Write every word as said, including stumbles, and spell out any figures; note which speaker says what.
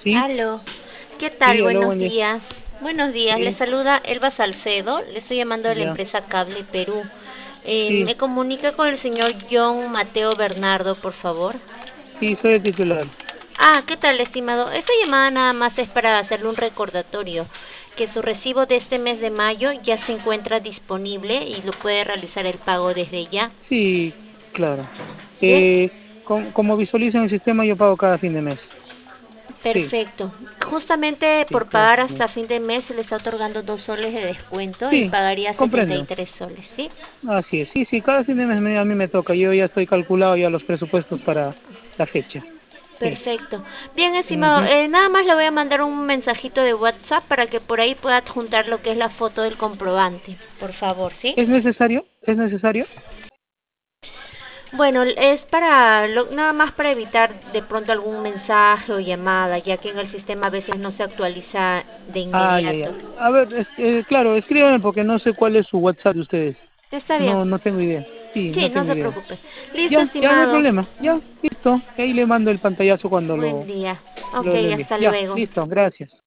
Speaker 1: Sí,
Speaker 2: Aló, ¿qué tal?
Speaker 1: sí, aló,
Speaker 2: Buenos
Speaker 1: buen día.
Speaker 2: días. Buenos días, le
Speaker 1: Sí,
Speaker 2: saluda Elba Salcedo, le estoy llamando de la
Speaker 1: ya,
Speaker 2: empresa Cable Perú. Eh,
Speaker 1: sí,
Speaker 2: me comunica con el señor John Mateo Bernardo, por favor.
Speaker 1: sí, soy el titular.
Speaker 2: Ah, ¿qué tal, estimado? Esta llamada nada más es para hacerle un recordatorio, que su recibo de este mes de mayo ya se encuentra disponible y lo puede realizar el pago desde ya.
Speaker 1: Sí, claro.
Speaker 2: Bien,
Speaker 1: Eh, com- como visualizo en el sistema, yo pago cada fin de mes. Sí,
Speaker 2: perfecto. Justamente
Speaker 1: sí,
Speaker 2: por
Speaker 1: cada
Speaker 2: pagar
Speaker 1: fin de
Speaker 2: hasta
Speaker 1: mes.
Speaker 2: fin de mes se le está otorgando dos soles de descuento y
Speaker 1: Sí,
Speaker 2: pagaría setenta y
Speaker 1: comprendo.
Speaker 2: tres soles, ¿sí?
Speaker 1: Así es. Sí, sí, cada fin de mes me- a mí me toca. Yo ya estoy calculado ya los presupuestos para la fecha. Sí.
Speaker 2: Perfecto. Bien, estimado,
Speaker 1: Ujú.
Speaker 2: eh, nada más le voy a mandar un mensajito de WhatsApp para que por ahí pueda adjuntar lo que es la foto del comprobante, por favor, ¿sí?
Speaker 1: ¿Es necesario? ¿Es necesario?
Speaker 2: Bueno, es para lo- nada más para evitar de pronto algún mensaje o llamada, ya que en el sistema a veces no se actualiza de
Speaker 1: Ah, ya,
Speaker 2: inmediato.
Speaker 1: ya. A ver, es- eh, claro, escríbanme porque no sé cuál es su WhatsApp de ustedes.
Speaker 2: Está bien.
Speaker 1: No, no tengo idea. Sí,
Speaker 2: Sí,
Speaker 1: no
Speaker 2: no
Speaker 1: tengo
Speaker 2: se
Speaker 1: idea.
Speaker 2: preocupe. Listo,
Speaker 1: Ya, ya no hay
Speaker 2: estimado.
Speaker 1: problema. Ya, listo. Ahí le mando el pantallazo cuando
Speaker 2: Buen
Speaker 1: lo,
Speaker 2: día. Ok,
Speaker 1: lo, lo envíe.
Speaker 2: hasta
Speaker 1: Ya,
Speaker 2: luego.
Speaker 1: listo. Gracias.